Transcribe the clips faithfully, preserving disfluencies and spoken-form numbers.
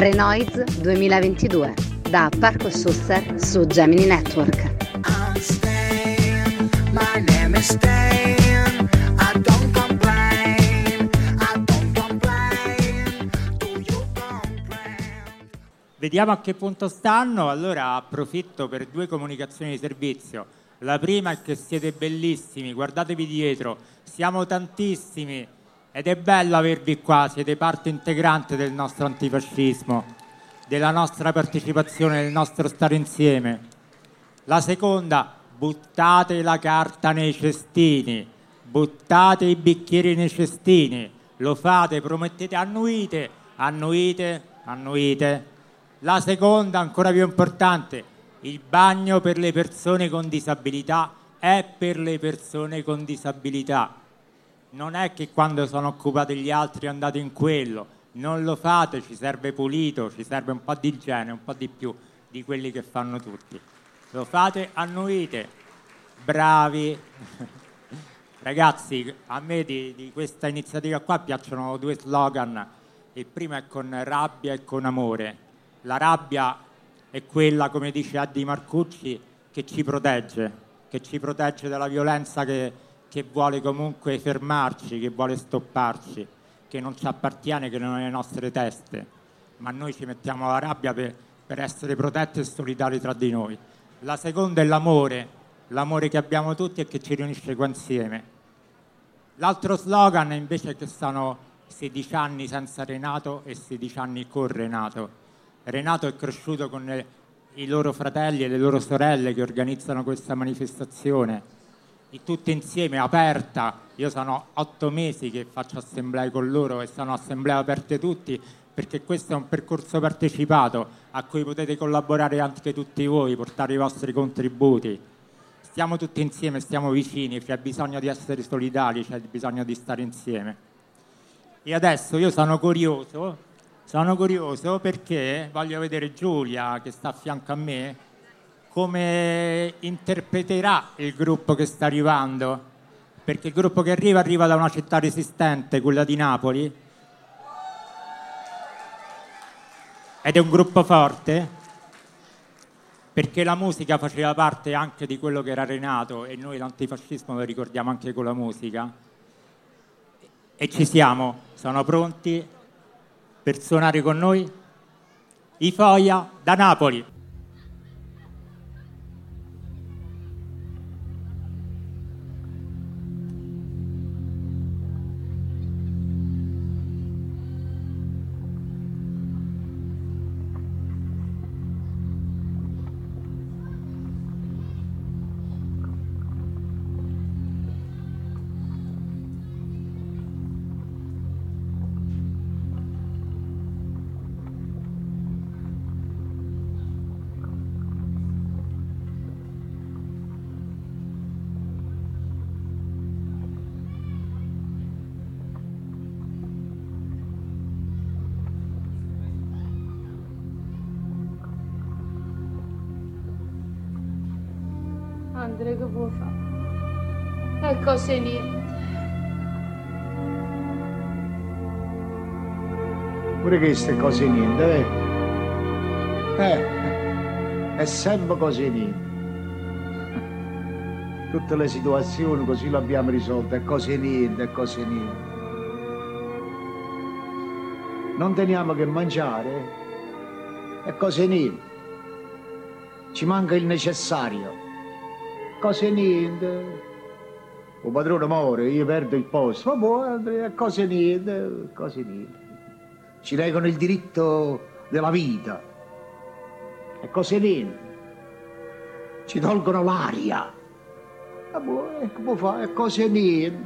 Paranoids duemilaventidue da Parco Suster su Gemini Network. Vediamo a che punto stanno. Allora approfitto per due comunicazioni di servizio. La prima è che siete bellissimi, guardatevi dietro, siamo tantissimi ed è bello avervi qua, siete parte integrante del nostro antifascismo, della nostra partecipazione, del nostro stare insieme. La seconda, buttate la carta nei cestini, buttate i bicchieri nei cestini, lo fate, promettete, annuite, annuite, annuite. La seconda, ancora più importante, il bagno per le persone con disabilità è per le persone con disabilità. Non è che quando sono occupati gli altri andate in quello, non lo fate, ci serve pulito, ci serve un po' di igiene, un po' di più di quelli che fanno tutti. Lo fate, annuite, bravi. Ragazzi, a me di, di questa iniziativa qua piacciono due slogan. Il primo è con rabbia e con amore. La rabbia è quella, come dice Addi Marcucci, che ci protegge, che ci protegge dalla violenza che, che vuole comunque fermarci, che vuole stopparci, che non ci appartiene, che non è nelle nostre teste, ma noi ci mettiamo la rabbia per, per essere protetti e solidari tra di noi. La seconda è l'amore, l'amore che abbiamo tutti e che ci riunisce qua insieme. L'altro slogan invece è che sono sedici anni senza Renato e sedici anni con Renato. Renato è cresciuto con le, i loro fratelli e le loro sorelle che organizzano questa manifestazione, e tutti insieme, aperta. Io sono otto mesi che faccio assemblee con loro e sono assemblee aperte tutti, perché questo è un percorso partecipato a cui potete collaborare anche tutti voi, portare i vostri contributi. Stiamo tutti insieme, stiamo vicini, c'è bisogno di essere solidari, c'è bisogno di stare insieme. E adesso io sono curioso Sono curioso perché voglio vedere Giulia, che sta a fianco a me, come interpreterà il gruppo che sta arrivando, perché il gruppo che arriva arriva da una città resistente, quella di Napoli, ed è un gruppo forte, perché la musica faceva parte anche di quello che era Renato, e noi l'antifascismo lo ricordiamo anche con la musica. E ci siamo, sono pronti per suonare con noi i Foia da Napoli. Andrea, che può fare? E cose niente. Pure queste cose niente, eh? Eh, è sempre cose niente. Tutte le situazioni così le abbiamo risolte, è cose niente, è cose niente. Non teniamo che mangiare, è cose niente. Ci manca il necessario. Cose niente. Un padrone muore, io perdo il posto. Ma buono, cose niente, cose niente. Ci legano il diritto della vita. E cose niente. Ci tolgono l'aria. Ma buono, che può fare? E cose niente.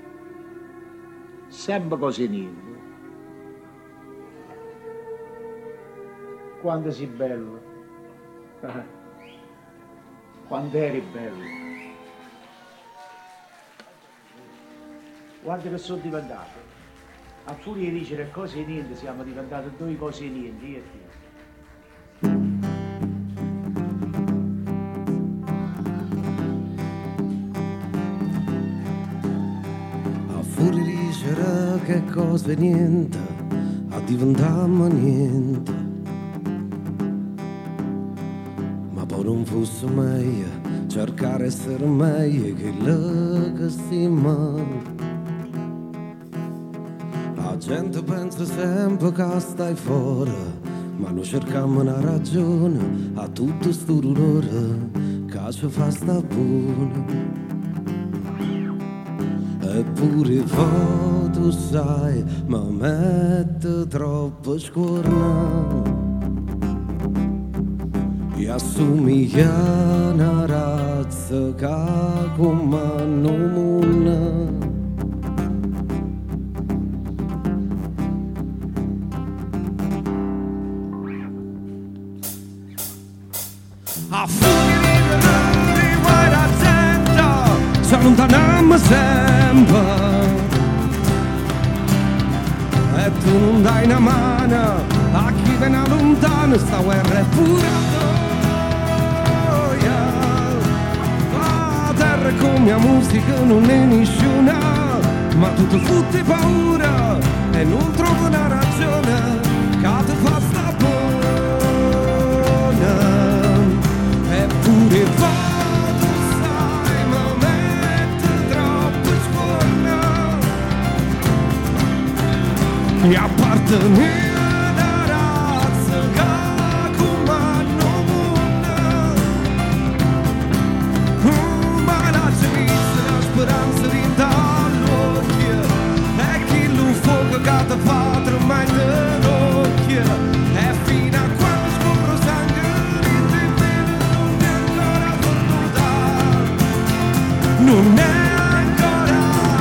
Sempre cose niente. Quando sei bello. Quando eri bello. Guarda che sono diventato. A furia di dicere cose niente siamo diventati due cose niente, io e te. A furia di dicere che cose niente, a diventarmi niente. non fosse meglio cercare essere meglio che lo che siamo. La gente pensa sempre che stai fuori, ma noi cerchiamo una ragione a tutto sto dolore che ci fa sta buona. Eppure poi tu sai, ma mette troppo scorna e assomiglia a una razza che comanda il mondo. A furia di dolore vai da gente, ci allontaniamo sempre e tu non dai una mano a chi viene lontano. Sta guerra è pura gioia, la terra con mia musica non è nessuna, ma tu ti fotti paura e non trovo una ragione che ti fa sta buona. Eppure vado, sai, ma mette troppo scorna e appartenere alla razza che comanda il mondo. Ma la cerissa, la speranza di dall'occhio è chi lo fuoco che ti fa tremare l'occhio. E fino a quando scorro sangue non è ancora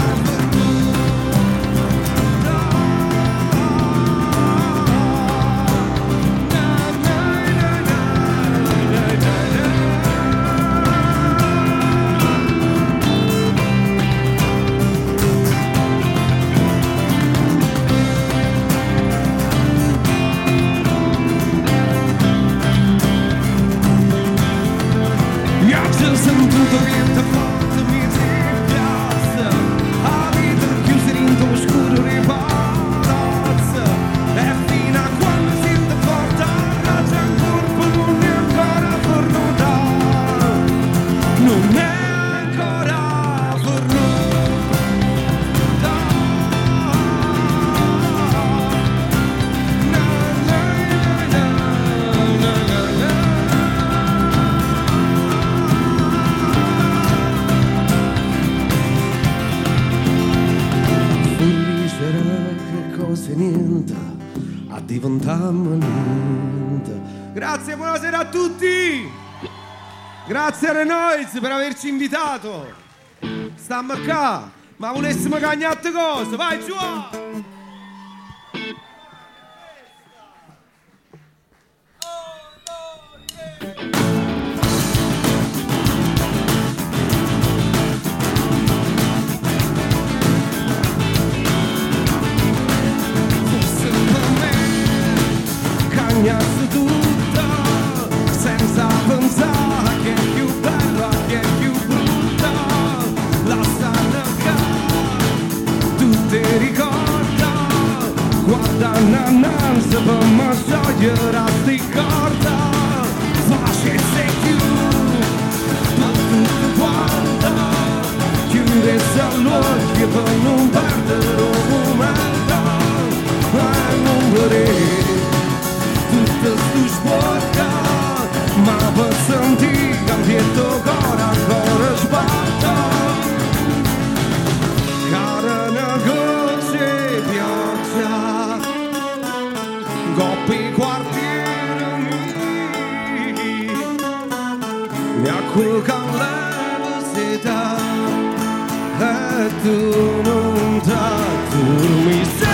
io ci sono tutto niente forte, mi si piazza a vita chiusa in tuo oscuro ripazza e fino a quando siete forte raggio il corpo non è ancora fornuta, non è ancora fornuta. Che cose niente a diventarmi niente. Grazie, buonasera a tutti. Grazie a Renoiz per averci invitato. Stiamo qua, ma volessimo cagnare cose. Vai giù! Cagnasse tutta senza pensare che è più bella, che è più brutta. La stanno tu ti ricorda guarda nananza per me sciogliere a sti corda. Facesse più ma tutto quanto chiudesse l'occhio per non perdere un momento e non vorrei tutto stu sporca, ma per sentire che ambiento ancora ancora sbatta. Cara una goccia pioggia, coppi quartieri mi acqua calderosità e tu non tu mi sei.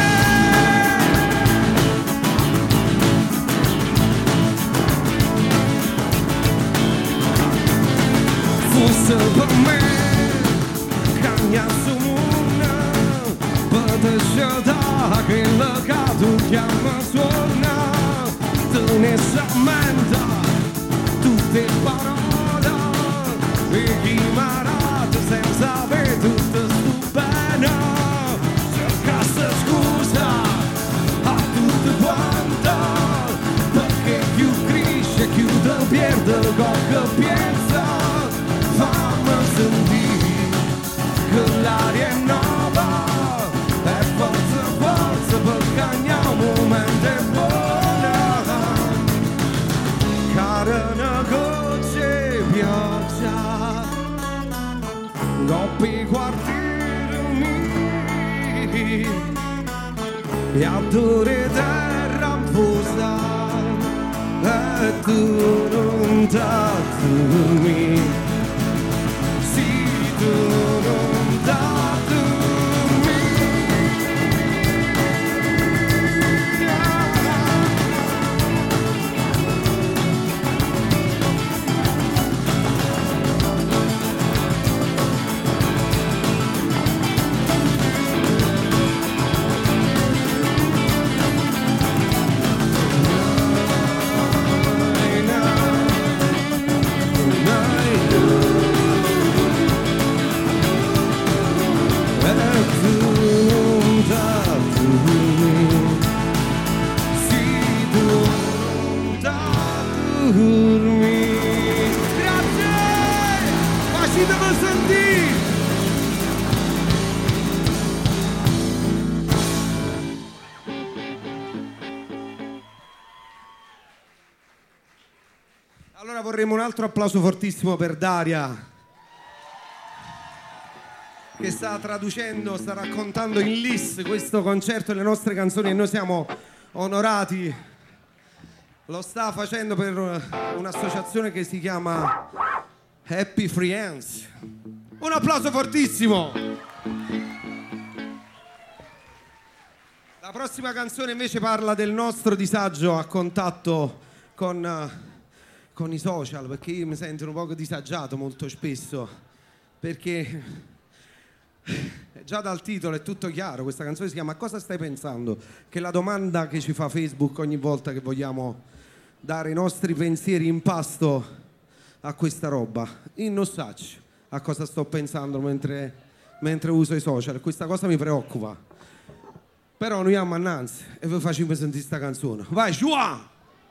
Fosse per me cagnasse una per te scelta che la cadu chiama suona tenesse a mente tutte parole e chi marate senza avere tutto sto bene cercasse scusa a tutto quanto perché più cresce più te pierde qualche sentire che l'aria è nuova e forza, forza perché ogni momento è buona. Carana gocce pioggia doppi quartieri miei e adore terra infusa e tu non t'attumi, sì tu non t'attumi. Allora vorremmo un altro applauso fortissimo per Daria, che sta traducendo, sta raccontando in L I S questo concerto e le nostre canzoni e noi siamo onorati. Lo sta facendo per un'associazione che si chiama Happy Friends. Un applauso fortissimo. La prossima canzone invece parla del nostro disagio a contatto con, con i social, perché io mi sento un poco disagiato molto spesso, perché già dal titolo è tutto chiaro. Questa canzone si chiama Cosa stai pensando? Che è la domanda che ci fa Facebook ogni volta che vogliamo dare i nostri pensieri in pasto a questa roba. Io non so a cosa sto pensando mentre, mentre uso i social. Questa cosa mi preoccupa. Però noi andiamo annanzi e vi facciamo sentire questa canzone. Vai, Joa!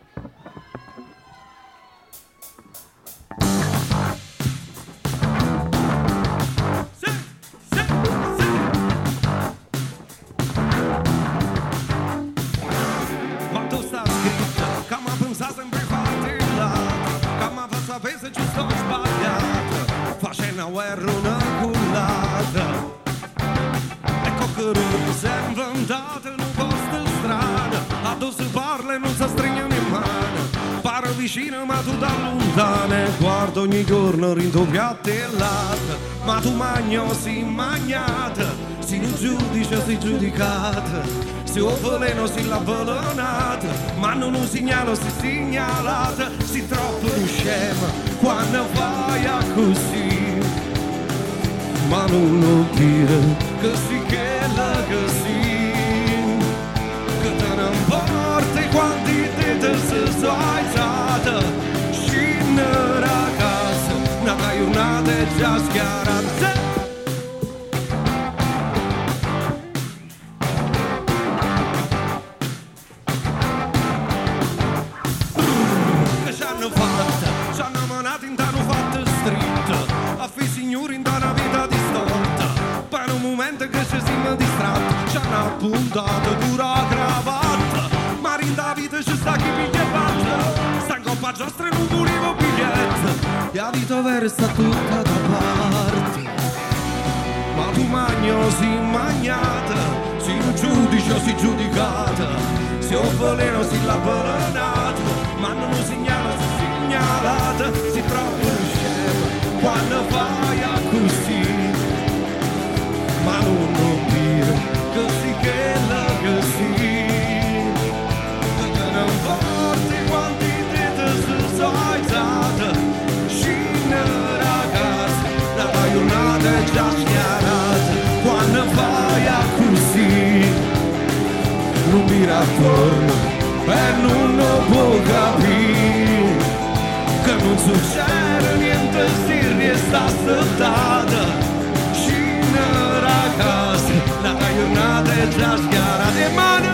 Se ci sto sbagliato, facendo una guerra una cullata. Ecco che non si è inventato in un posto strano, a dove si parla e non si stringono in mano. Paro vicino ma tu da lontano, guardo ogni giorno rinto piatto e latte. Ma tu magno si magnata, si non giudice si giudicata. Se o veleno si l'avvelenata, ma non un segnalo si segnalata. Si troppo scema quando vai a così, ma non lo dire che si che la così, che te ne importa quanti te si sono alzata. Scendere a casa, una giornata è già schiarata. Puntato pure a cravatta, ma in Davide ci sta chi piglia e batte. Sta in coppa giostra e non volevo biglietto, e la vita vera sta tutta da parte. Ma tu magno si magnata, si un giudice o si giudicata, se un veleno si l'avvelenata, ma non lo segnala si segnalata. Si troppo scema quando vai a così, ma non lo dire così che la così, che te ne importi quanti te si sono alzata. Scendere a casa, la giornata è già schiarata. Quando vai a così, non mi attorno e non lo può capire, che non succede niente, si resta aspettata. Scendere a casa, la giornata è già schiarata. E mano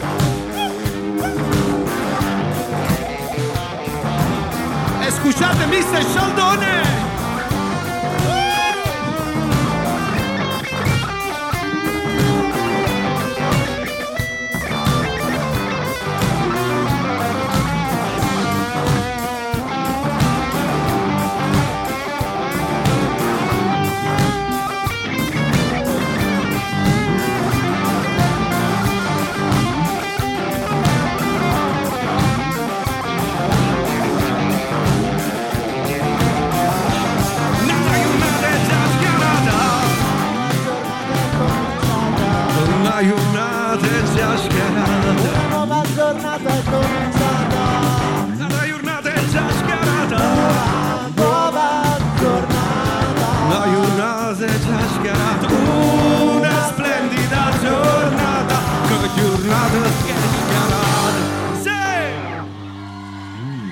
escúchate mister Scialdone. Una giornata è già schiarata, una nuova giornata è cominciata, una giornata è già schiarata, una nuova giornata, una giornata è già schiarata, una splendida giornata, che giornata è schiarata. Sì! Mm.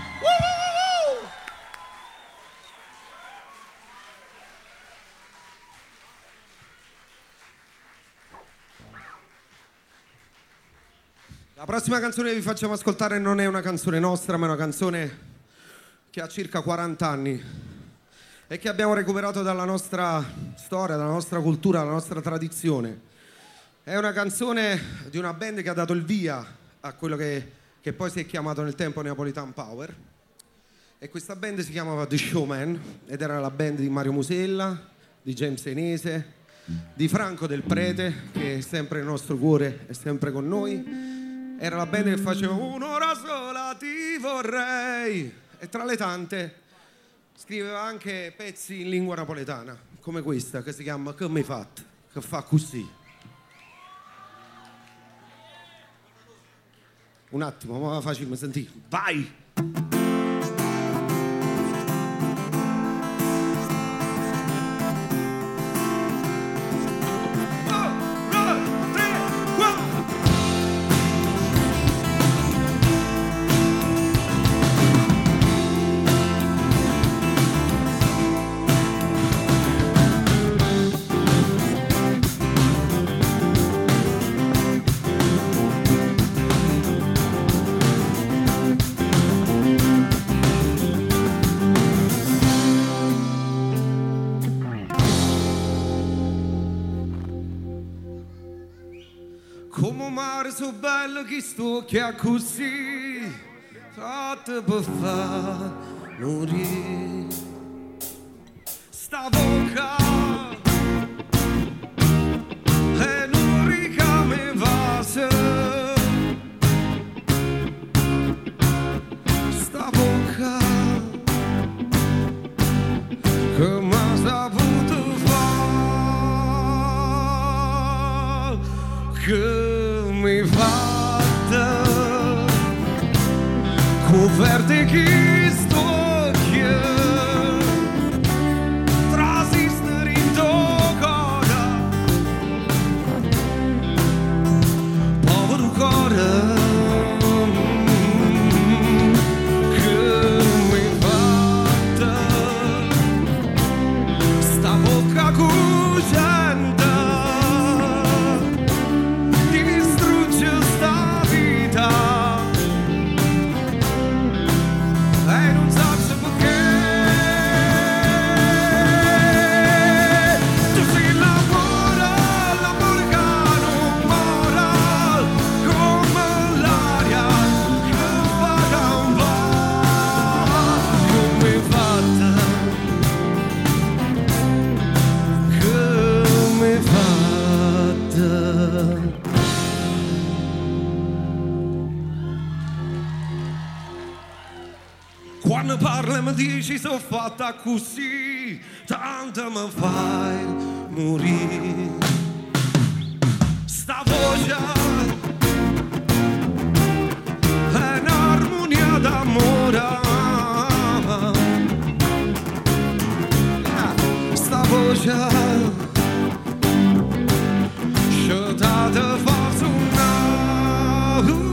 La prossima canzone che vi facciamo ascoltare non è una canzone nostra, ma è una canzone che ha circa quaranta anni e che abbiamo recuperato dalla nostra storia, dalla nostra cultura, dalla nostra tradizione. È una canzone di una band che ha dato il via a quello che, che poi si è chiamato nel tempo Neapolitan Power, e questa band si chiamava The Showman ed era la band di Mario Musella, di James Enese, di Franco Del Prete, che è sempre nel nostro cuore, è sempre con noi. Era la band che faceva un'ora sola ti vorrei, e tra le tante scriveva anche pezzi in lingua napoletana come questa che si chiama Che mi fat, che fa così. Un attimo, ma facciamo sentire. Vai! Come un mare so bello che sto che è così, fatto per far morire. Sta bocca e non ricame vase, sta bocca che m'ha saputo fare, che mi fatta coperte che stocchia trasistere in tocca, povero cuore che mi fatta sta bocca cugente quando parli mi dici sono fatta così, tanto mi fai morire. Sta voce è un'armonia d'amore, sta voce sciotata fa suonare.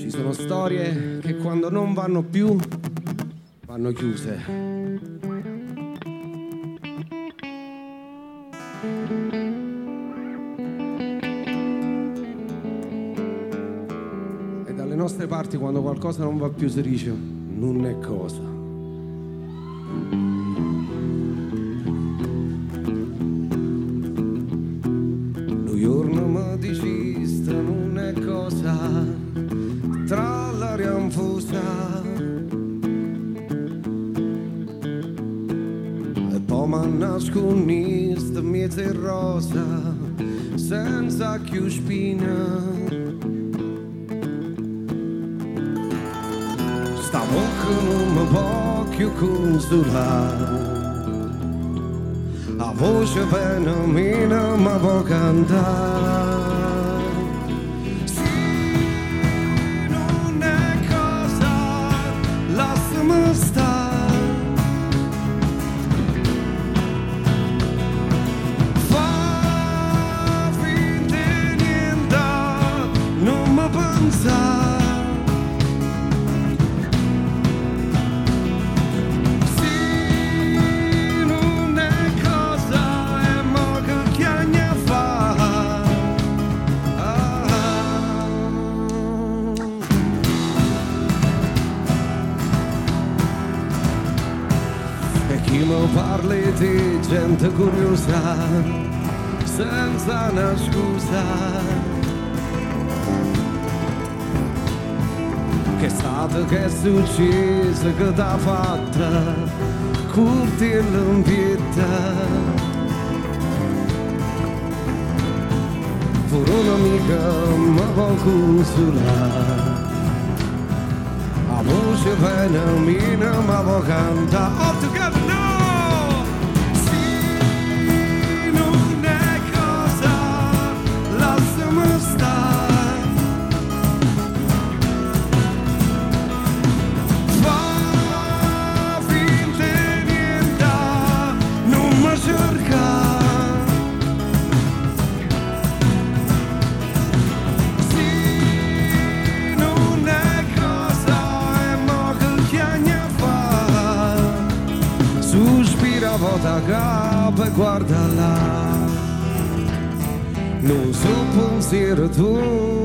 Ci sono storie che quando non vanno più vanno chiuse. E dalle nostre parti quando qualcosa non va più si dice non è cosa. New York mi diciste non è cosa tra l'aria infusa e poi mi nascondiste mezzo in rosa senza più spina. Stavo che non mi può più consolare, a voce pena mia ma può cantare. Parli di gente curiosa senza una scusa, che è stato, che è successo, che t'ha fatta curti e l'ampietta. Pure un'amica mi può consolare, a voce pena mia ma può cantare. All together now! Volta capo e guarda là, non so pensiero tuo.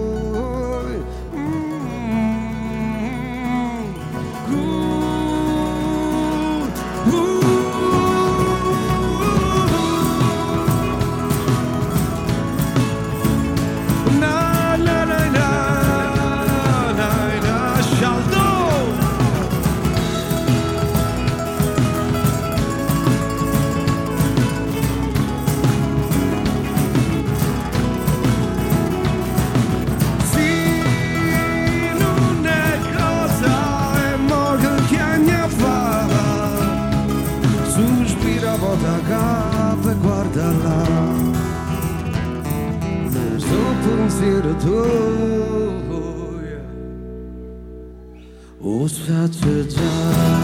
O sace già.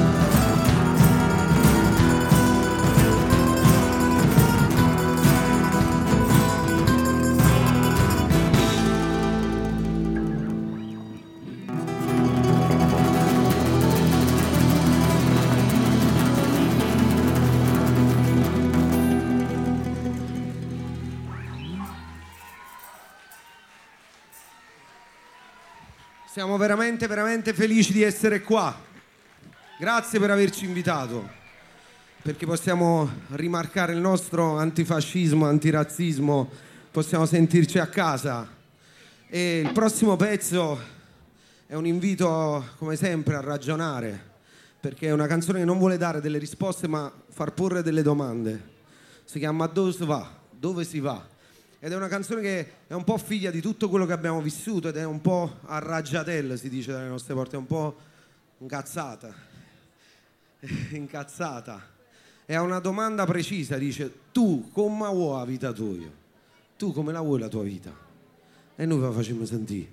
Siamo veramente, veramente felici di essere qua. Grazie per averci invitato, perché possiamo rimarcare il nostro antifascismo, antirazzismo, possiamo sentirci a casa. E il prossimo pezzo è un invito, come sempre, a ragionare, perché è una canzone che non vuole dare delle risposte, ma far porre delle domande. Si chiama Dove si va? Dove si va? Ed è una canzone che è un po' figlia di tutto quello che abbiamo vissuto ed è un po' a raggiatelle, si dice dalle nostre porte, è un po' incazzata. Incazzata. E ha una domanda precisa, dice: tu come vuoi la vita tua? Tu come la vuoi la tua vita? E noi la facciamo sentire.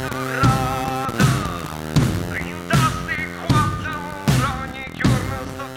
Ogni giorno sto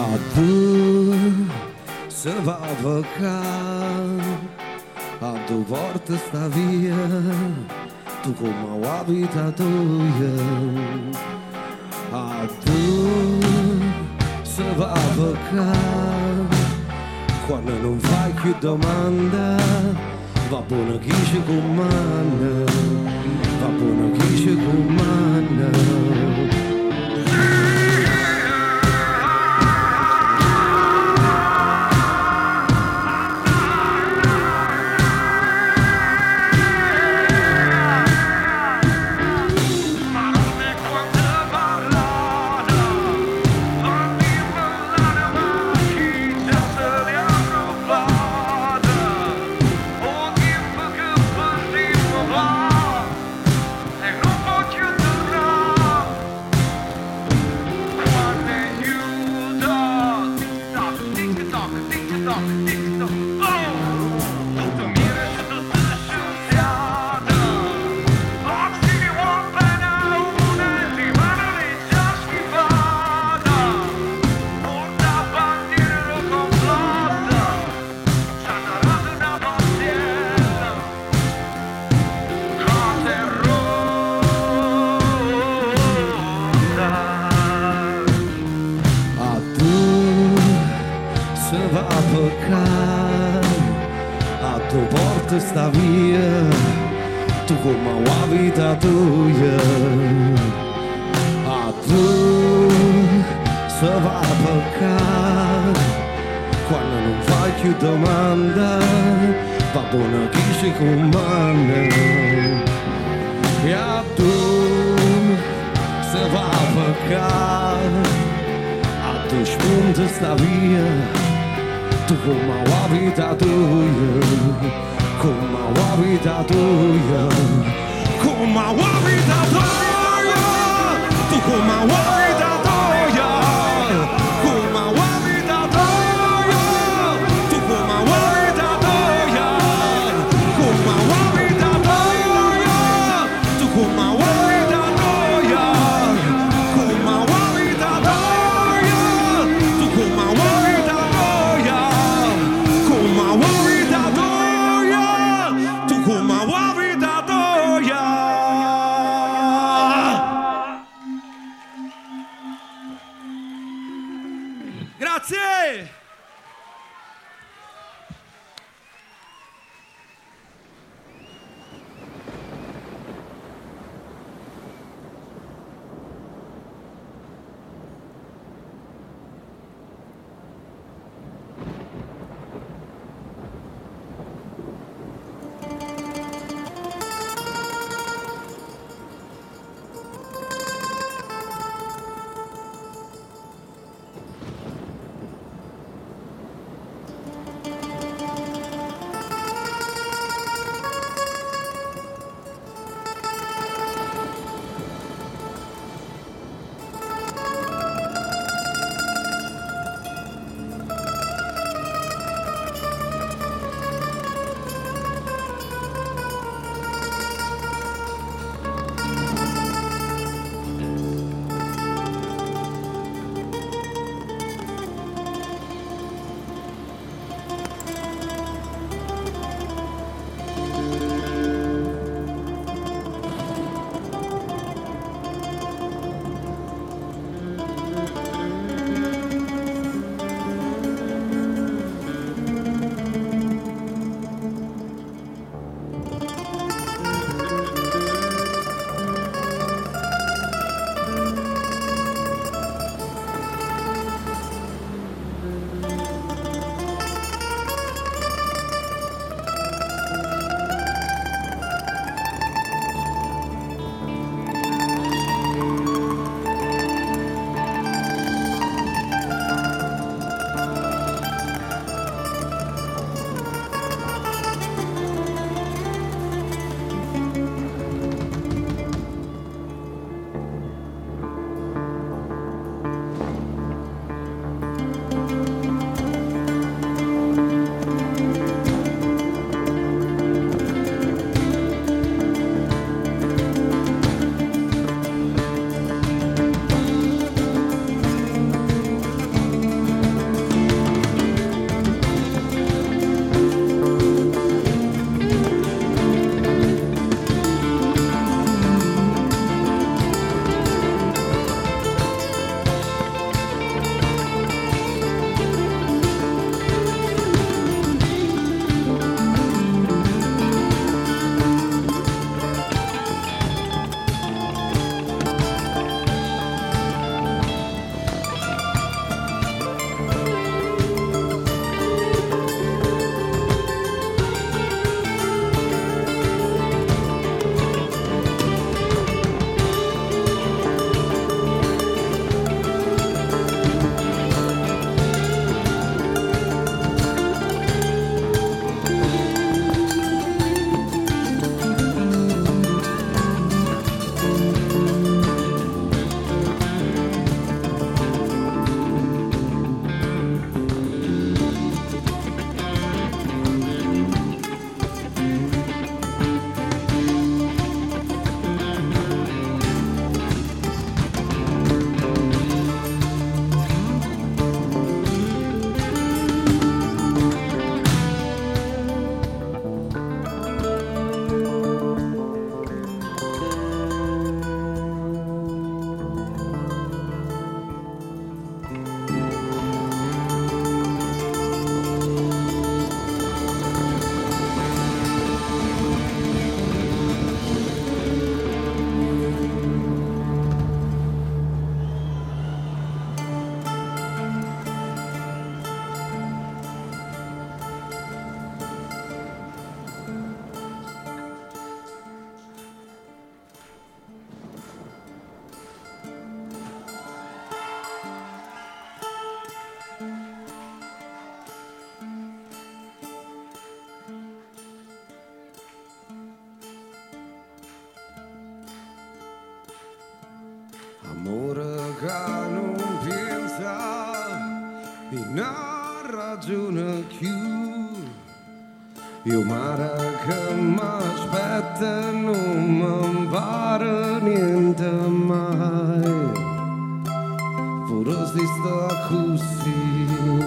A tu se va păcat, a tu porta sta via, tu come ho abitato io. A tu se va păcat, quando non fai più domanda, va buono chi ci comanda, va buono chi ci comanda. Sta via, tu come ho abitato io. A tu se va a peccato, quando non fai più domanda, va buono chi ci comanda. E a tu se va a peccato, a tu spunta sta via, tu come ho abitato io. Come ho abitato io, come ho abitato io, tu come ho abitato io, come ho abitato io, tu come ho abitato io, come ho abitato io, tu come ho abitato io, come ho abitato io, tu come ho abitato io, come ho abitato. Grazie! una ragione più. Io mare che m'aspetta non mi pare niente mai. Pure si sta così.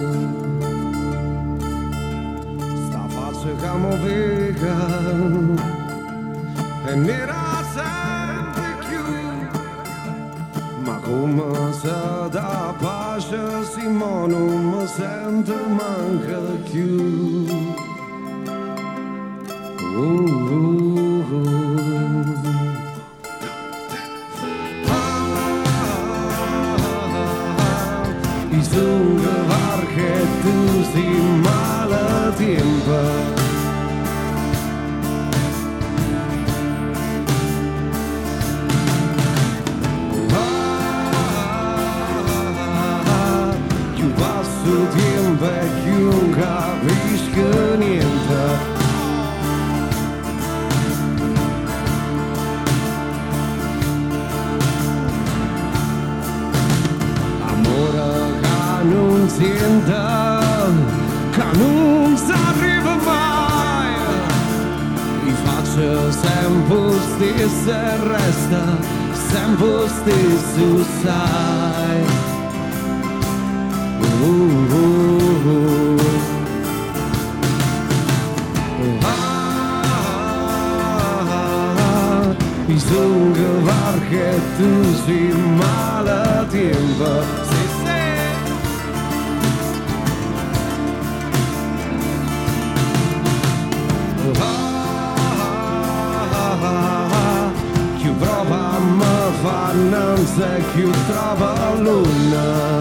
Sta faccia che mi vega e nera sempre più. Ma come se da pace Simone non mi sento manca più. Uh, uh, uh. Ah, i sungevar che tu si male tempo. Ah, più passo tempo e più non capisco niente. Non senta che non si arriva mai. Mi faccio sempre stesso e resta sempre stesso, sai. Uh, uh, uh. Ah, bisogna che tu sei male tempo. Più prova mi fa non sei più trova luna.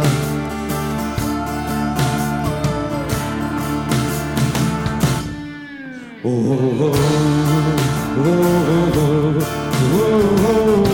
Oh oh oh oh oh oh oh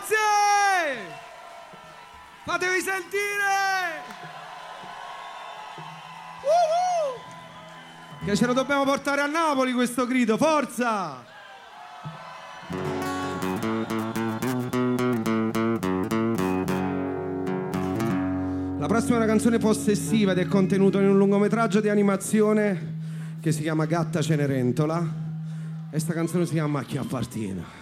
Grazie! Fatevi sentire! Uh-huh! Che ce lo dobbiamo portare a Napoli questo grido, forza! La prossima è una canzone possessiva ed è contenuta in un lungometraggio di animazione che si chiama Gatta Cenerentola e sta canzone si chiama A chi appartiene.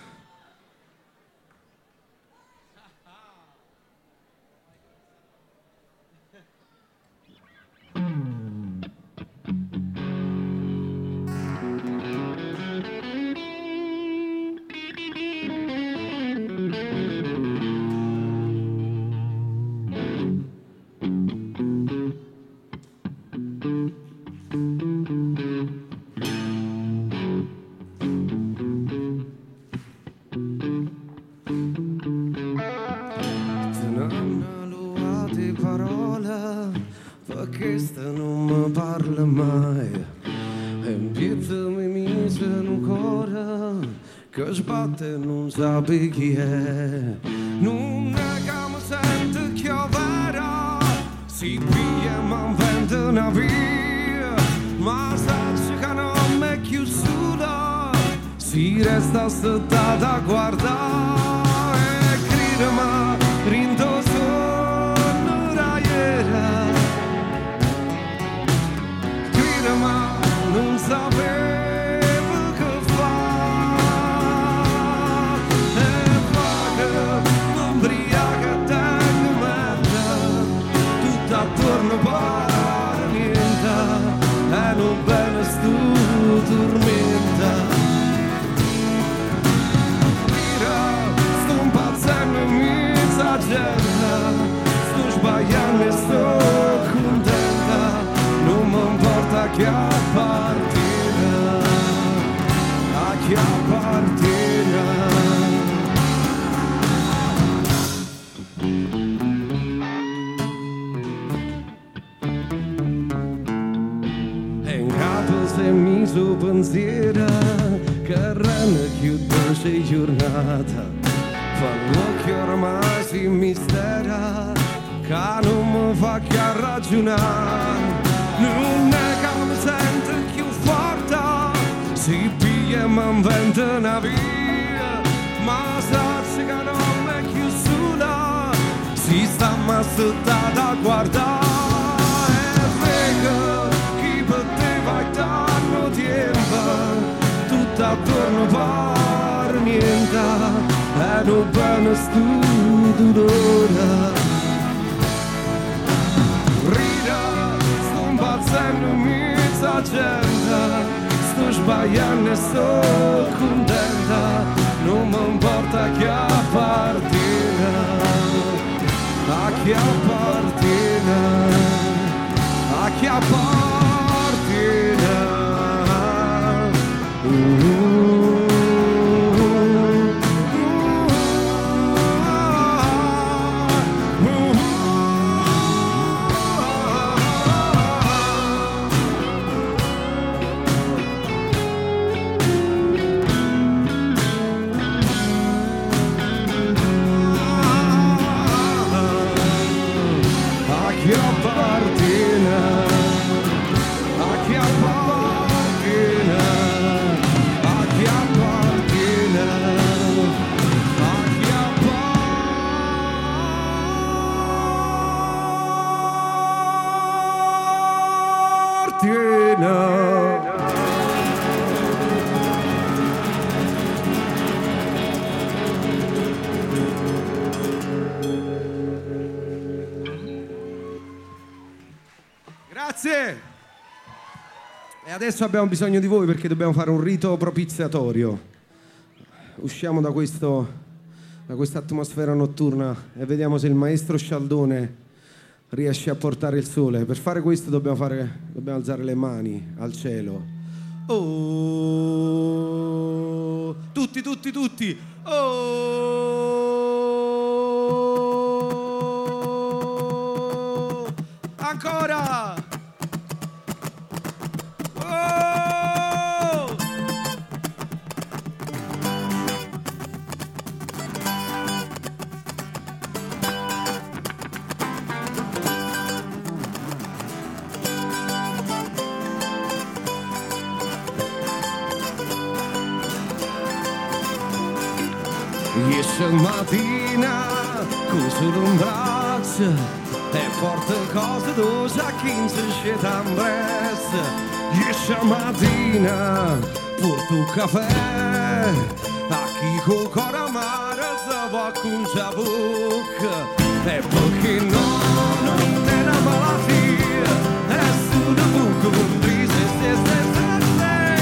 Non sapi chi è, non è che mi sento che ho vera, si piglia ma inventa una via, ma sai che non è più sola, si resta stata a guardare e grida ma rindo sonno raiera, grida ma non sapevo. Attorno pare niente e non bene stu tormenta mira sto impazzendo in mezza gente sto sbagliando e sto contenta non mi importa chi appartiene a chi appartiene. Se mi so pensiera che rende più dolce giornata fa l'occhio ormai si mistera che non mi fa che ragionare non è che mi sento più forte si piglia e mi inventa una via ma sa che non è più sola si sta ma sottata a guardare e venga danno tempo tutto attorno per niente e non bene stu dolore rida sto impazzendo in mezza gente sto sbagliando e sto contenta non mi importa chi appartiene a chi appartiene a chi appartiene. Grazie. E adesso abbiamo bisogno di voi perché dobbiamo fare un rito propiziatorio. Usciamo da questo, da questa atmosfera notturna e vediamo se il maestro Scialdone riesce a portare il sole. Per fare questo dobbiamo, fare, dobbiamo alzare le mani al cielo. Oh, tutti, tutti, tutti. Oh, ancora. Esce mattina con solo un braccio e porta cose dolci a chi non si sceta in brezza. Esce mattina porta un caffè a chi col cuore amaro si va con la bocca. E perché no, non è una malattia, è solo un buco, un triso e se se se se.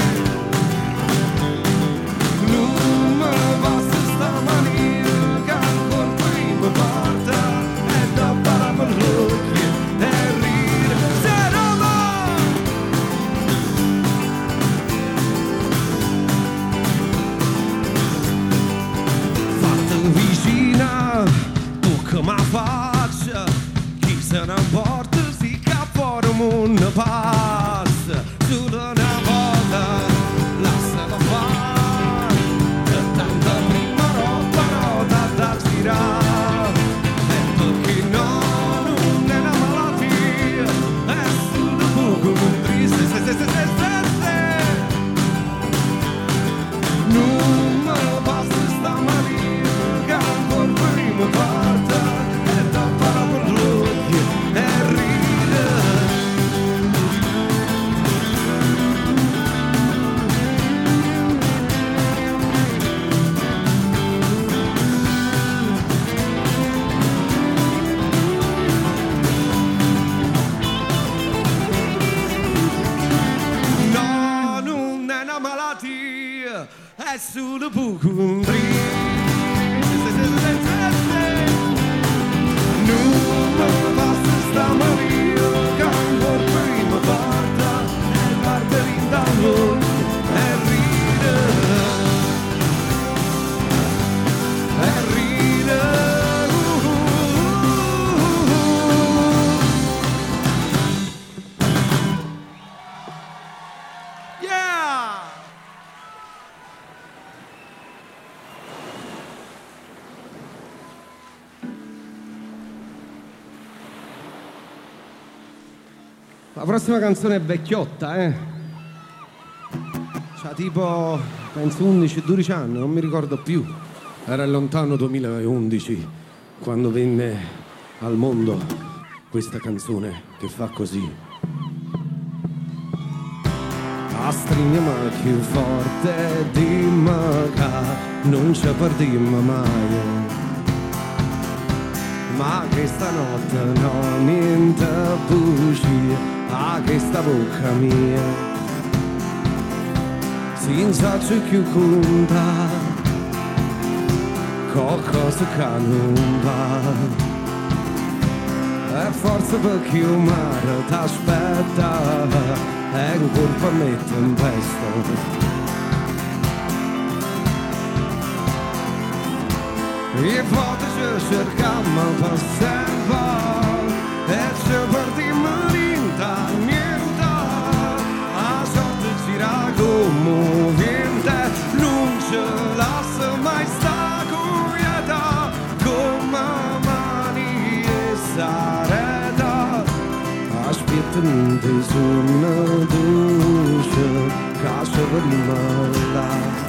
Non mi basta sta mania che ancora prima porta e dopo la parrocchia e ride. Se non va! Fatta vicina, tocca ma faccia, chi se ne importa si capora un passa, solo una volta lasciala fare, e tanta prima roba roda da girare, e perché no, non è una malattia, è solo poco un triste, se se se se se se, non mi basta sta mania, che ancora prima porta, e dopo la parrocchia e ride. No, non è una malattia, è solo poco un non mi basta sta Maria che ancora prima porta e parte l'indanno e ride e ride yeah. La prossima canzone è vecchiotta, eh? C'ha tipo, penso undici dodici anni, non mi ricordo più. Era il lontano duemilaundici, quando venne al mondo questa canzone che fa così. A stringiamo più forte, dimmi che non ci perdiamo mai. Ma questa notte no, niente bugie a questa bocca mia, senza più conta qualcosa che non va, e forse perché il mare t'aspetta e un colpo mette in pesto. E poi ci cercammo per sempre e ci perdiamo niente, niente. A sorte gira come vente, non ci lascia mai sta quieta, come mani e sareta. Aspettando una luce che ci vediamo là,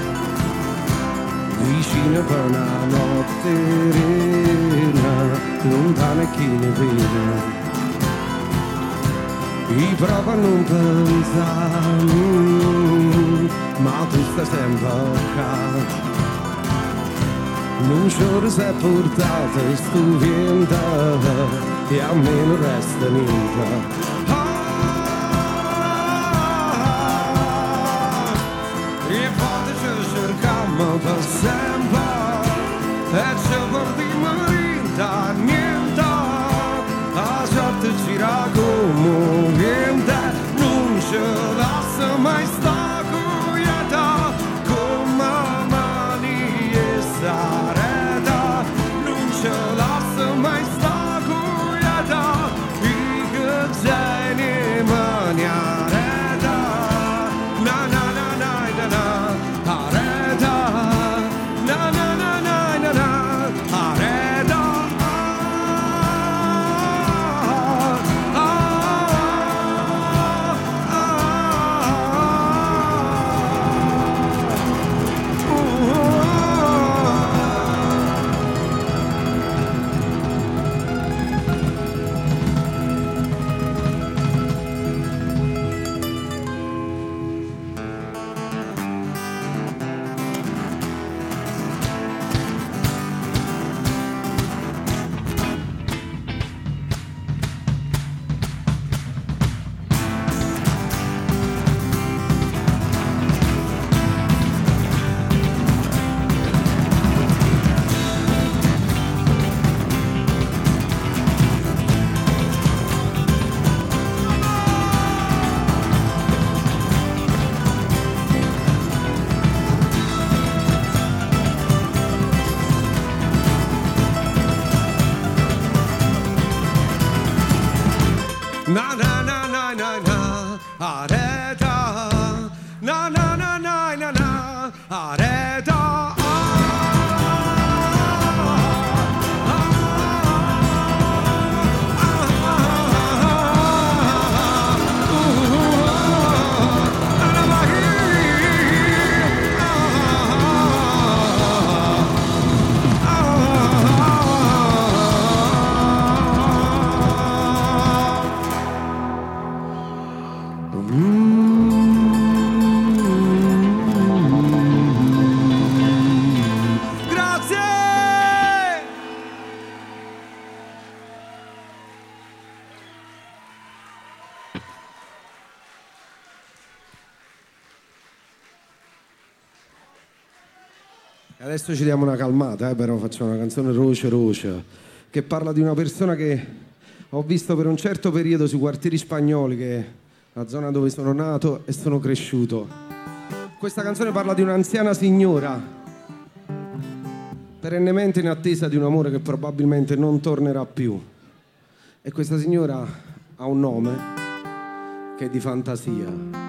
vicino per una notte serena, lontana chi ne vede. I prova a non pensare, ma tu stai sempre accanto. Non ci sei portato sto vento e a me non resta niente. Per sempre e ci perdiamo niente, niente. La sorte gira come vente, non ci lascia mai sta quieta, come mani e sareta, non ci lascia mai sta quieta, i che geni mani areta, na na na na na na. Adesso ci diamo una calmata, eh, però facciamo una canzone roce roce, che parla di una persona che ho visto per un certo periodo sui quartieri spagnoli, che è la zona dove sono nato e sono cresciuto. Questa canzone parla di un'anziana signora, perennemente in attesa di un amore che probabilmente non tornerà più. E questa signora ha un nome che è di fantasia,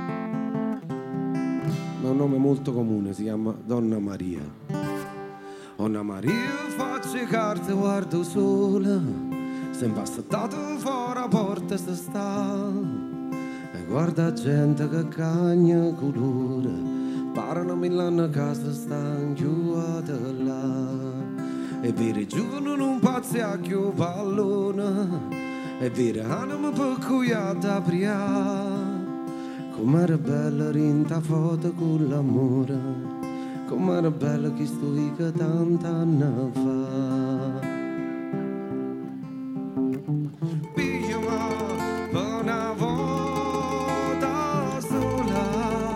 ma è un nome molto comune, si chiama Donna Maria. Donna Maria, faccio carte, guardo sola, sempre aspettato fuori la porta se sta, e guarda gente che cagna colore, parano Milano a casa, stanno chiuata là, e vere giovane non pazziacchio pallone, e vere anima peculiata a priare, com'era bella rinta foto con l'amore, com'era bella che stoica tanti anni fa. Pigliami per una volta sola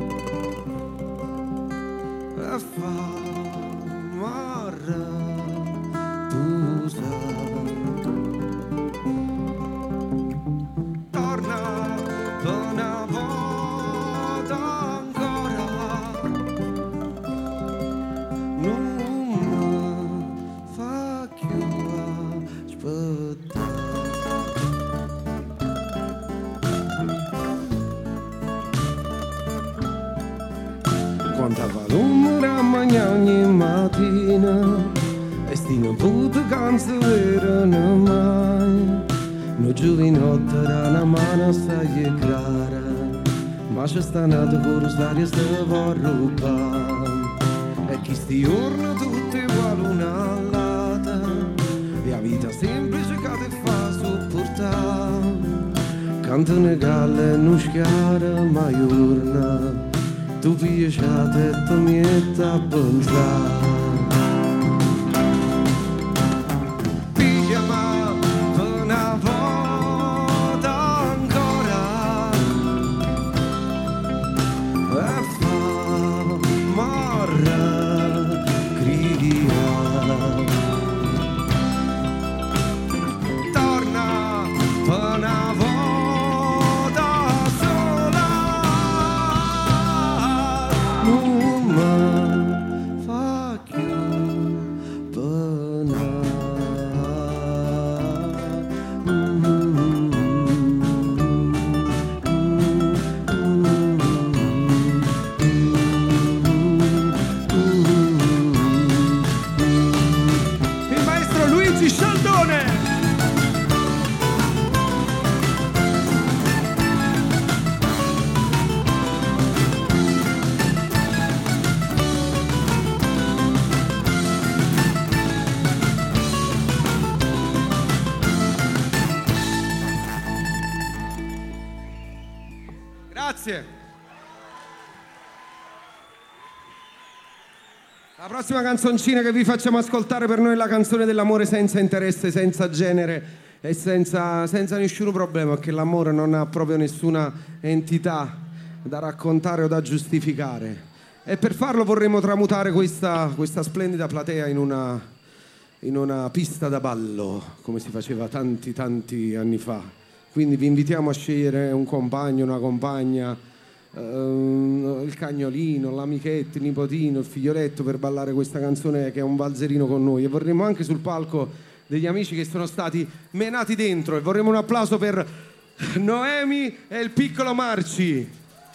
e fammi arrabbiare. Torna per una volta ancora, non mi fa più aspettare. Quanta valore a mangiare ogni mattina, e sti non puto canzone mai. No giovinotto era una mano assai e clara, ma c'è sta nato con l'aria se va a rubare. E chi sti giorno tutti uguali una lata, e la vita semplice che ti fa sopportare. Cantano galle e non schiara mai urna, tu piacete e tu mi a pensare. La prossima canzoncina che vi facciamo ascoltare per noi è la canzone dell'amore senza interesse, senza genere e senza, senza nessun problema, perché l'amore non ha proprio nessuna entità da raccontare o da giustificare. E per farlo vorremmo tramutare questa, questa splendida platea in una, in una pista da ballo, come si faceva tanti tanti anni fa. Quindi vi invitiamo a scegliere un compagno, una compagna, Uh, il cagnolino, l'amichetto, il nipotino, il figlioletto per ballare questa canzone che è un valzerino con noi. E vorremmo anche sul palco degli amici che sono stati menati dentro, e vorremmo un applauso per Noemi e il piccolo Marci.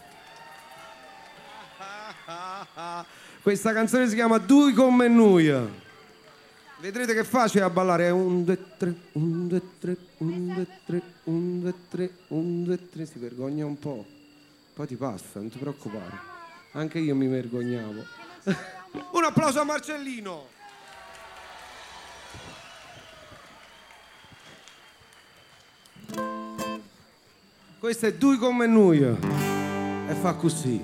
Questa canzone si chiama Due come noi. Vedrete che è facile a ballare, è un, due, tre, un, due, tre, un, due, tre, un, due, tre, un, due, tre, si vergogna un po'. Poi ti passa, non ti preoccupare. Anche io mi vergognavo. Un applauso a Marcellino. Questo è Due come noi. E fa così.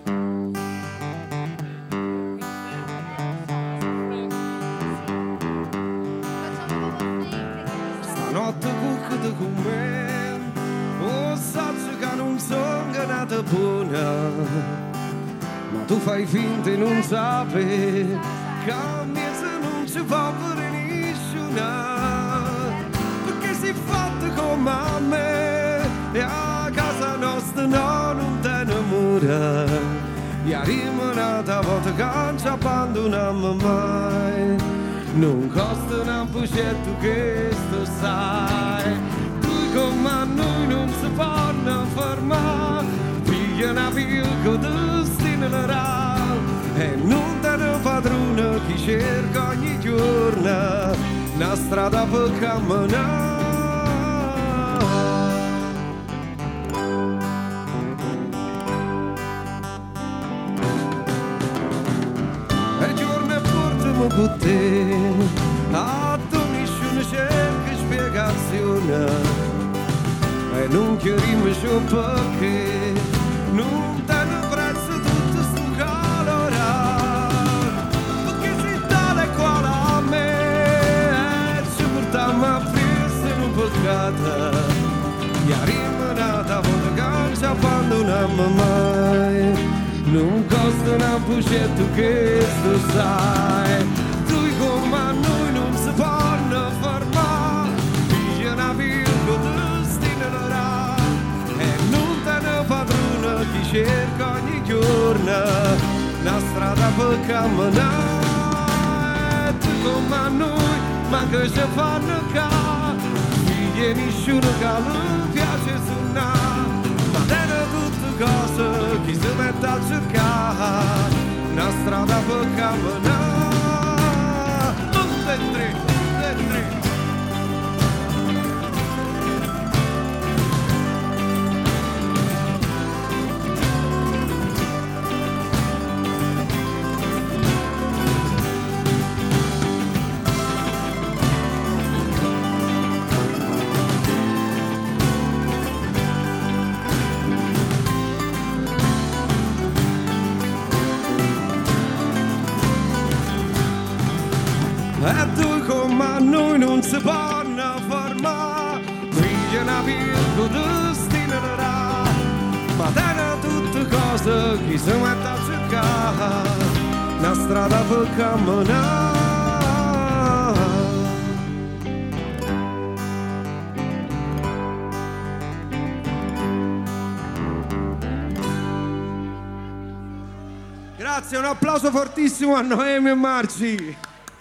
Stanotte cuccate con me, oh saggio che non sono nata buona, ma tu fai finta e non sapi cambia se non ci fa per nessuna, perché si è fatta come a me e a casa nostra no, non te ne mura, e a rimanata volta che non ci abbandoniamo mai, non costa un pucetto che sto sai, tu come a noi non si possono fermare, figlia una pilca destinerà e non te ne padrona chi cerca ogni giorno una strada per camminare. E giorno e portami con te, a tu nessuno cerca spiegazione e non chiarimo ciò perché non te ne prezzo tutto sto calore, perché sei tale quale a me e ci portiamo a festa in un peccato e a rimanata volta che non ci abbandoniamo mai, non costa un pucetto che sto sai, tu come a noi non si possono fermare, figlia una pilca destinerà e non te ne padrona chi cerca ogni giorno una strada per camminare, tu come a noi manca ci fanno ca, figlia nessuno che le piace suonare, ma te tutte cose chi si mette a cercare una strada per camminare. Tutte e tre, tutte e tre. E tu come a noi non si possono fermare, figlia una pilca destinerà, ma te tutte cose chi si mette a cercare una strada per camminare. Grazie, un applauso fortissimo a Noemi e Marci.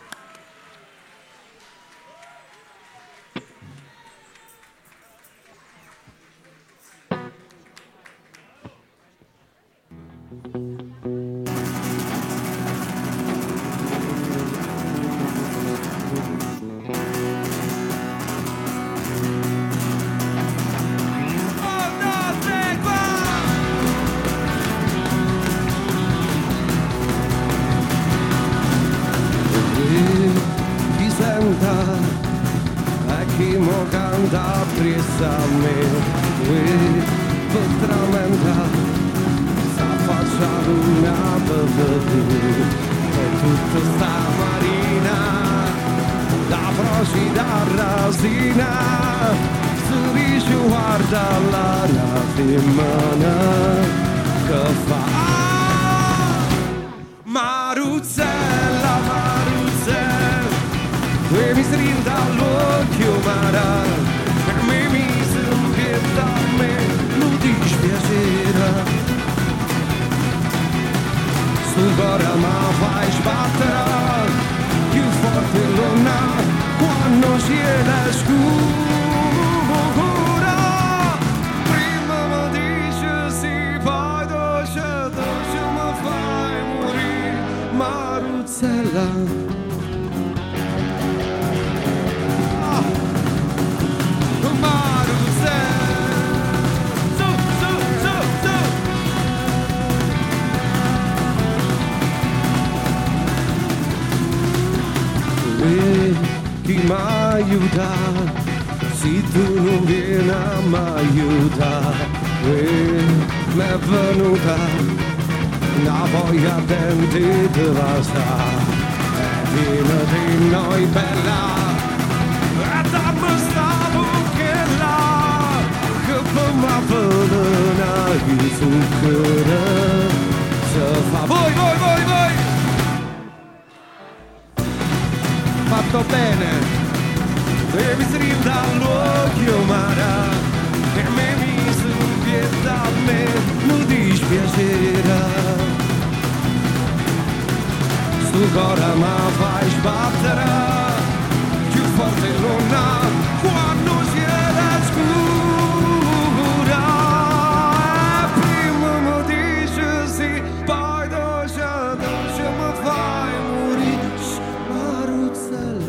Chi mi aiuta, se tu non vieni a mi aiutare, mi è venuta una voglia dentro di la sa, e vieni di noi bella, e dammi sta buchella, che per me velena il zucchero, se fa voi, voi, voi, voi! fatto bene, devi strinda all'occhio mara, e me mi sumpietta a me, non dispiacerà. Stu cora ma fai sbattere, più forte non ha, quando si era scura. Prima mi dice sì, poi dolce, dolce mi fai morire, Maruzzella.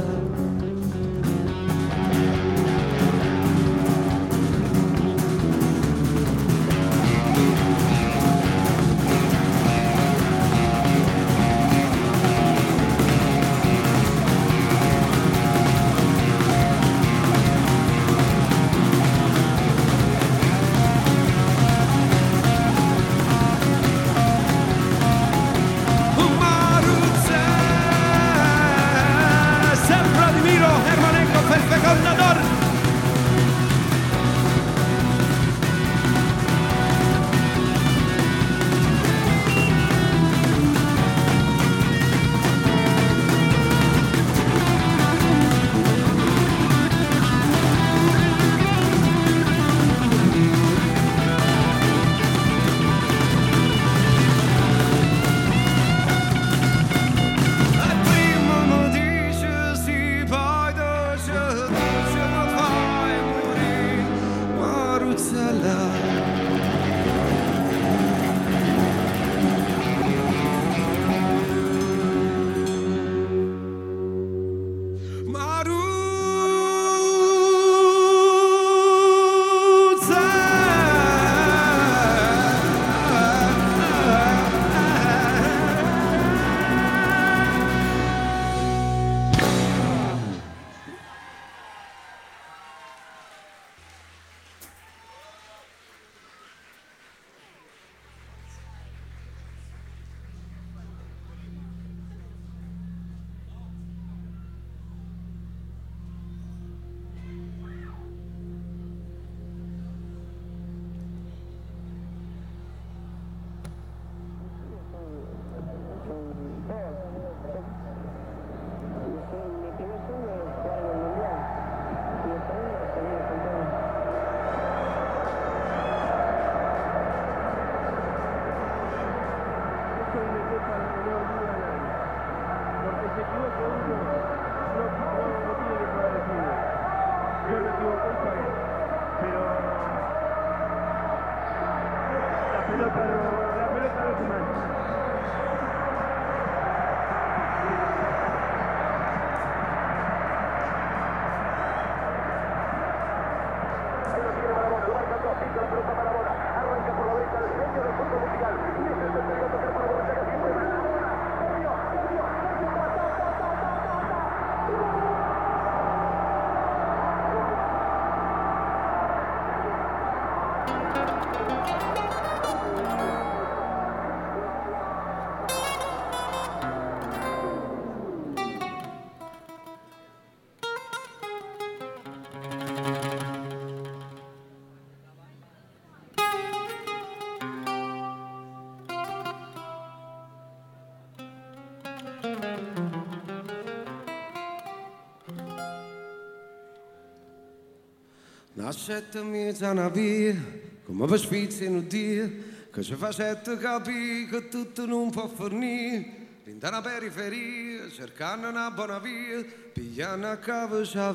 Lasciate mezza una via, come per spizzi un dia, che ci facette capire che tutto non può fornire. In una periferia, cercando una buona via, pigliando a capo la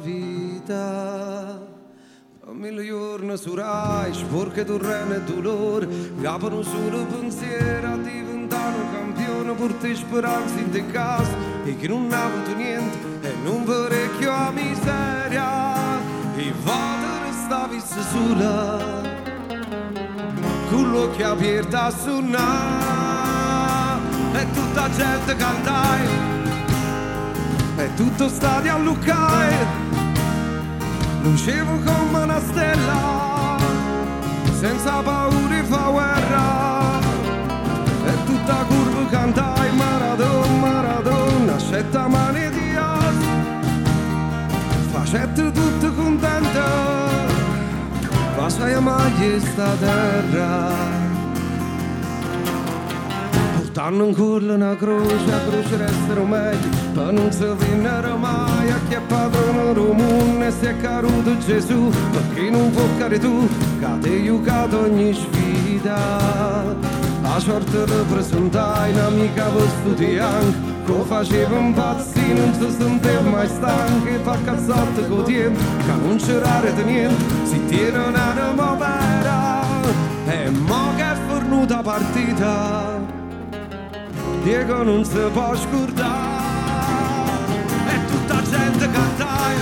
vita. Per mille giorni su Rai, sporche torrente e dolore, capono solo pensieri a diventare un campione, porti speranze in te casa, e che non ha avuto niente, e non parecchio a miseria. E vado stavi sola, con l'occhio aperto a suonare, e tutta gente cantai, e tutto stadio a lucare, lucevo come una stella, senza paura di fa guerra, e tutta curva cantai, Maradona, Maradona, scetta mani di osso, facette tutto contento. Ma sai mai sta terra, portando ancora una croce, a croce restano meglio, per non si vinnere mai a chi è padrone del mondo e si è caruto Gesù, perché non può care tu, che ti hai giocato ogni sfida. A sorte di presentai un'amica per studiare, che faceva impazzi, non si sentiva mai stanco, e fa cazzotte con tempo, che non c'era rete niente, si tiene un'anima vera. E mo che è fornuta partita, Diego non si può scordare. E tutta gente cantai,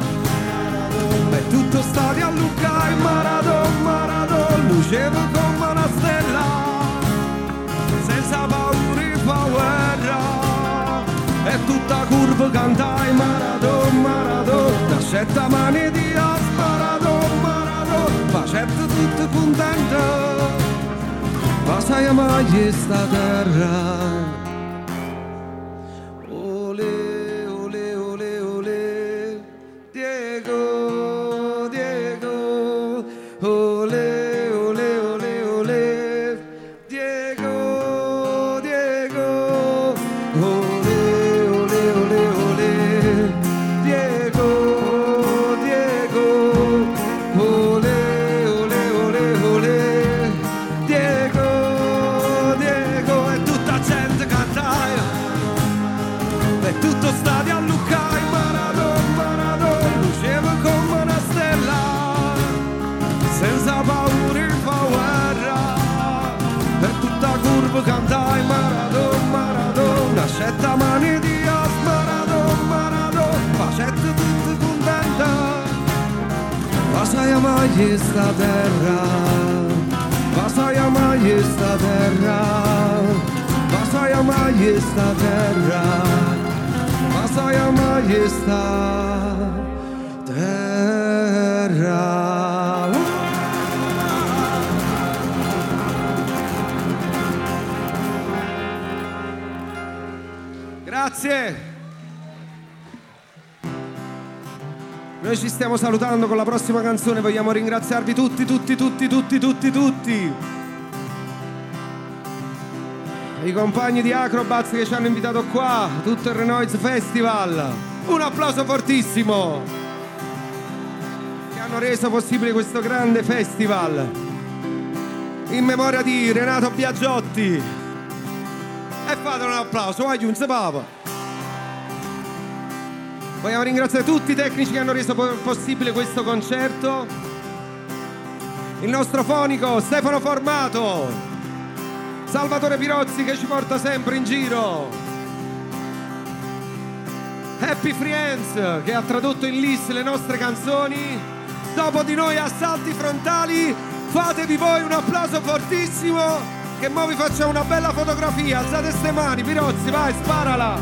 e tutto stadio a Lucca, Maradona, Maradona, luceva come una stella, senza paura e guerra. E tutta curva cantai, Maradona, Maradona, nascetta mani di as, Maradona, Maradona, facendo tutto contento. Ma sai mai sta terra? Ole, ole, ole, ole, Diego, Diego, ole, ole, ole, ole, Diego, Diego, ole, ole, ole, ole, Diego, Diego, ole, ole, ole, ole, Diego. Tutto stadio a Lucca, Maradona, Maradona, luceva come una stella, senza paura e guerra. E tutta curva cantai, Maradona, Maradona, nascetta mani di as, Maradona, Maradona, facette tutte contenta. Ma sai mai sta terra, ma sai mai sta terra, ma sai mai sta terra, Sua Maestà terra. Grazie. Noi ci stiamo salutando con la prossima canzone, vogliamo ringraziarvi tutti, tutti, tutti, tutti, tutti, tutti. I compagni di Acrobats che ci hanno invitato qua, tutto il Renoise Festival, un applauso fortissimo, che hanno reso possibile questo grande festival in memoria di Renato Biagiotti. E fate un applauso, vai giunse papa. Vogliamo ringraziare tutti i tecnici che hanno reso possibile questo concerto, il nostro fonico Stefano Formato, Salvatore Pirozzi che ci porta sempre in giro, Happy Friends che ha tradotto in Lis le nostre canzoni. Dopo di noi Assalti Frontali, fatevi voi un applauso fortissimo, che mo vi facciamo una bella fotografia. Alzate ste mani, Pirozzi, vai, sparala.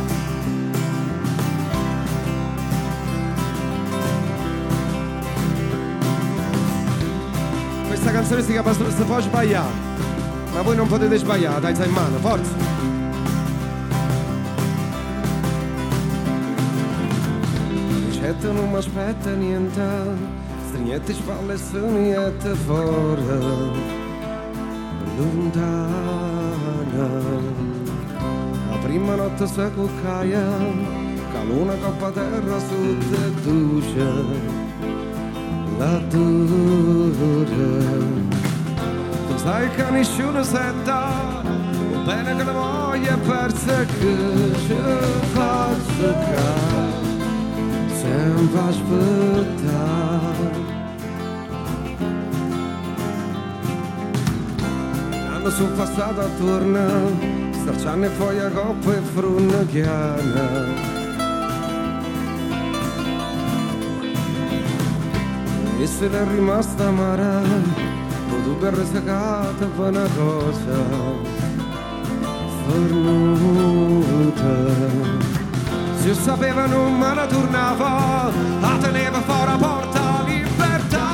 Questa canzone si chiama Se può sbagliare, ma voi non potete sbagliare, dai, sai in mano, forza! Ricetta non mi aspetta niente, strignette spalle e sognette fuori, lontana. La prima notte si cuccaia, che luna coppa terra su te duce, la dura. Sai che nessuno senta, bene che la voglia è persa, che ci faccio che sempre aspettare. L'anno sono passato attorno, stracciando fuori a coppa e frutta chiara. E se l'è rimasta amara, tu per resecata per una cosa fornuta. Se io sapeva non me la tornava, la teneva fuori la porta libertà.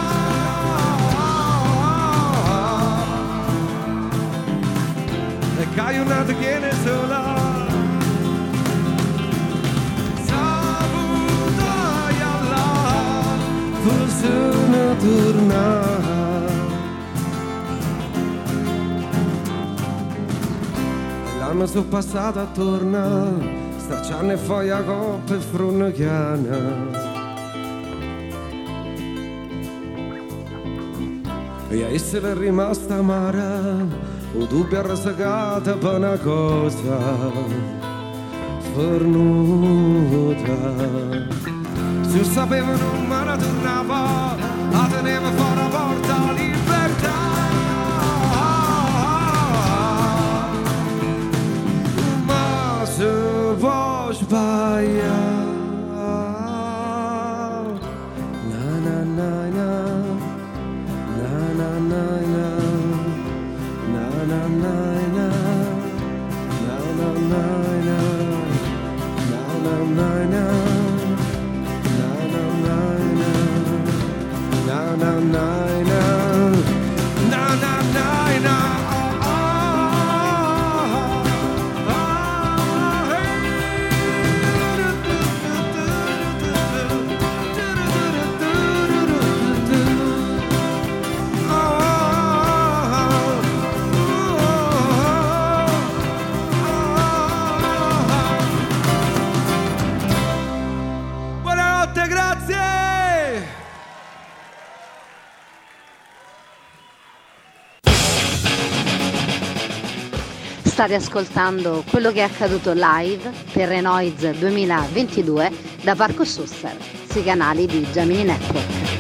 E caionata che ne sola, saputa e Allah, forse una tornata. L'anno sono passato attorno, stracciando e foglia coppa e frunchiana. E a essere rimasta amara, o dubbio rasacata per una cosa fornuta. Se sapevano ma la tornava, la teneva fuori la porta libertà. Ma se può sbagliare, na na na na. Na na na na na na na na na na na na na Buonanotte, grazie! State ascoltando quello che è accaduto live per Renoise duemilaventidue da Parco Susser sui canali di Gemini Network.